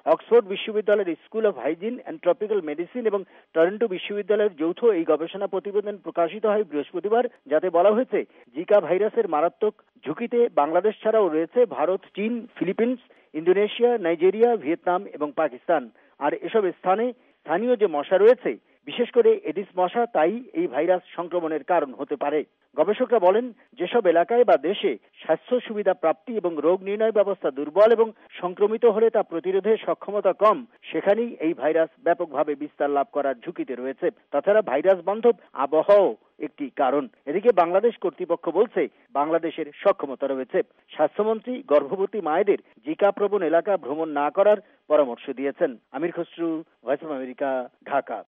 Oxford বিশ্ববিদ্যালয়ের school of hygiene and tropical medicine এবং Toronto বিশ্ববিদ্যালয়ের যৌথ এই গবেষণা প্রতিবেদন প্রকাশিত হয় বৃহস্পতিবার, যাতে বলা হয়েছে জিকা ভাইরাসের মারাত্মক ঝুঁকিতে বাংলাদেশ ছাড়াও রয়েছে ভারত, চীন, ফিলিপিন্স, ইন্দোনেশিয়া, নাইজেরিয়া, ভিয়েতনাম এবং পাকিস্তান। আর এসব স্থানে স্থানীয় যে মশা রয়েছে, বিশেষ করে এডিস মশা, তাই এই ভাইরাস সংক্রমণের কারণ হতে পারে। গবেষকরা বলেন, যেসব এলাকায় বা দেশে স্বাস্থ্য সুবিধা প্রাপ্তি এবং রোগ নির্ণয় ব্যবস্থা দুর্বল এবং সংক্রমিত হলে তা প্রতিরোধের সক্ষমতা কম, সেখানেই এই ভাইরাস ব্যাপকভাবে বিস্তার লাভ করার ঝুঁকিতে রয়েছে। তাছাড়া ভাইরাস বান্ধব আবহাওয়াও একটি কারণ। এদিকে বাংলাদেশ কর্তৃপক্ষ বলছে, বাংলাদেশের সক্ষমতা রয়েছে। স্বাস্থ্যমন্ত্রী গর্ভবতী মায়েদের জিকা প্রবণ এলাকা ভ্রমণ না করার পরামর্শ দিয়েছেন। Amir Khasru, voice of America, Dhaka.